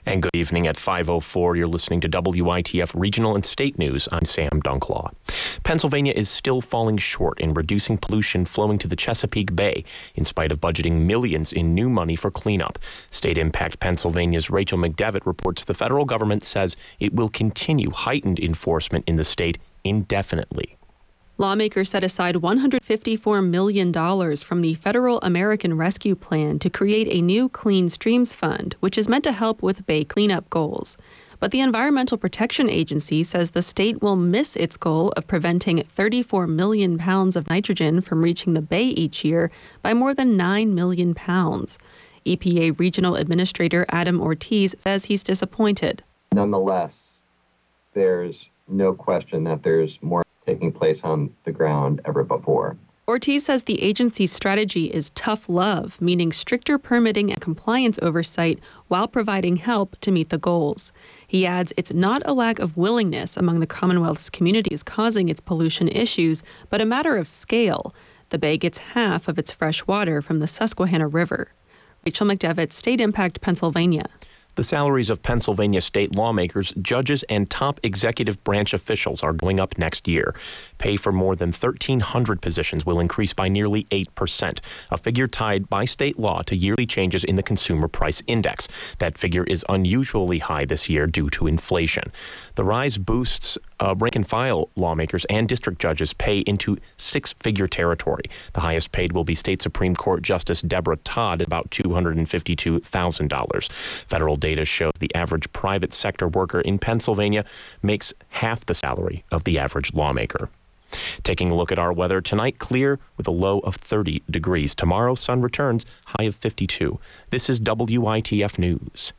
And good evening at 5:04. You're listening to WITF Regional and State News. I'm Sam Dunklaw. Pennsylvania is still falling short in reducing pollution flowing to the Chesapeake Bay, in spite of budgeting millions in new money for cleanup. State Impact Pennsylvania's Rachel McDevitt reports the federal government says it will continue heightened enforcement in the state indefinitely. Lawmakers set aside $154 million from the Federal American Rescue Plan to create a new Clean Streams Fund, which is meant to help with Bay cleanup goals. But the Environmental Protection Agency says the state will miss its goal of preventing 34 million pounds of nitrogen from reaching the Bay each year by more than 9 million pounds. EPA Regional Administrator Adam Ortiz says he's disappointed. Nonetheless, there's no question that there's more taking place on the ground ever before. Ortiz says the agency's strategy is tough love, meaning stricter permitting and compliance oversight while providing help to meet the goals. He adds it's not a lack of willingness among the Commonwealth's communities causing its pollution issues, but a matter of scale. The Bay gets half of its fresh water from the Susquehanna River. Rachel McDevitt, State Impact, Pennsylvania. The salaries of Pennsylvania state lawmakers, judges, and top executive branch officials are going up next year. Pay for more than 1,300 positions will increase by nearly 8%, a figure tied by state law to yearly changes in the Consumer Price Index. That figure is unusually high this year due to inflation. The rise boosts rank-and-file lawmakers and district judges' pay into six-figure territory. The highest paid will be State Supreme Court Justice Deborah Todd at about $252,000. Federal data shows the average private sector worker in Pennsylvania makes half the salary of the average lawmaker. Taking a look at our weather tonight, clear with a low of 30 degrees. Tomorrow, sun returns, high of 52. This is WITF News.